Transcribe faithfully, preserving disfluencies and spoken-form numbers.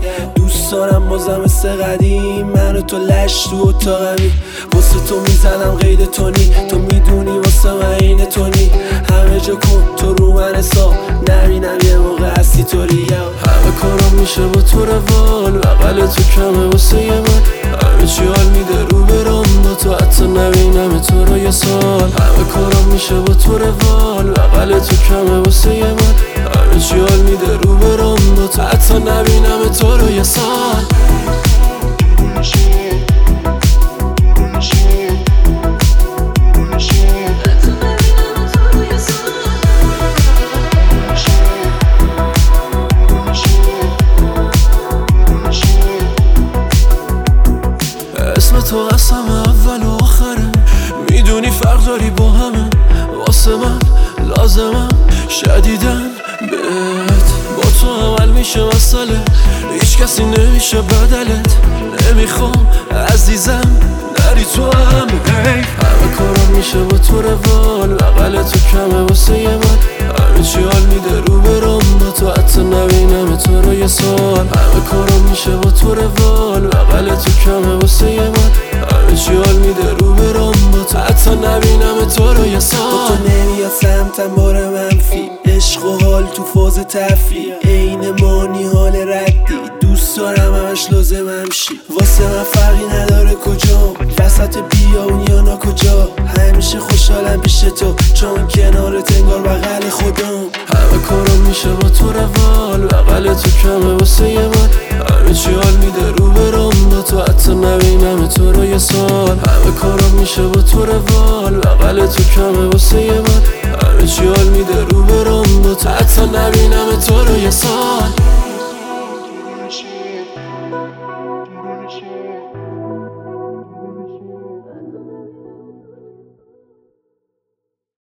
دوست دارم بازم مثل قدیم منو تو لش تو اتاقمی، واسه تو میزنم قید تونی، تو میدونی واسه من این تونی، همه جا کن تو رو من حساب نبینم یه موقع هستی طوری، همه کارم میشه با تو روال، بغل تو کمه واسه یه من، همه چی حال میده رو برام با تو حتی نبینم تو رو یه سال، همه کارم میشه با تو روال، بغل تو کمه واسه یه من، همه چی حال میده رو برام با تو حتی نبینم تو رو یه سال. اسم تو قسم اول و آخره، میدونی فرق داری با همه، واسه من لازمم شدیدن بهت، با تو عمل میشه مسئله، هیچ کسی نمیشه بدلت، نمیخوام عزیزم نری تو هم، همه کارم میشه با تو روال، بغل تو کمه واسه یه من، همه چی حال میده رو برام با تو حتی نبینم تو رو یه سال، همه کارم میشه با تو روال، بغل تو کمه واسه یه من، همه چی حال میده رو برام با تو حتی نبینم تو رو یه سال. با تو نمیاد سمتم بار منفی، عشق و حال تو فاز تفریح، عین مانی حال ردی، دوست دارم همش لازم همشی، واسه من فرقی نداره کجا، وسط بیابون یا نا کجا، همیشه خوشحالم پیش تو چون کنارت انگار بغل خودم، همه کارم میشه با تو روال، بغل تو کمه واسه یه من، همه چی حال میده رو برام با تو حتی نبینم تو رو یه سال، همه کارم میشه با تو روال، بغل تو کمه واسه یه من، همه چی حال میده رو برام با تو حتی نبینم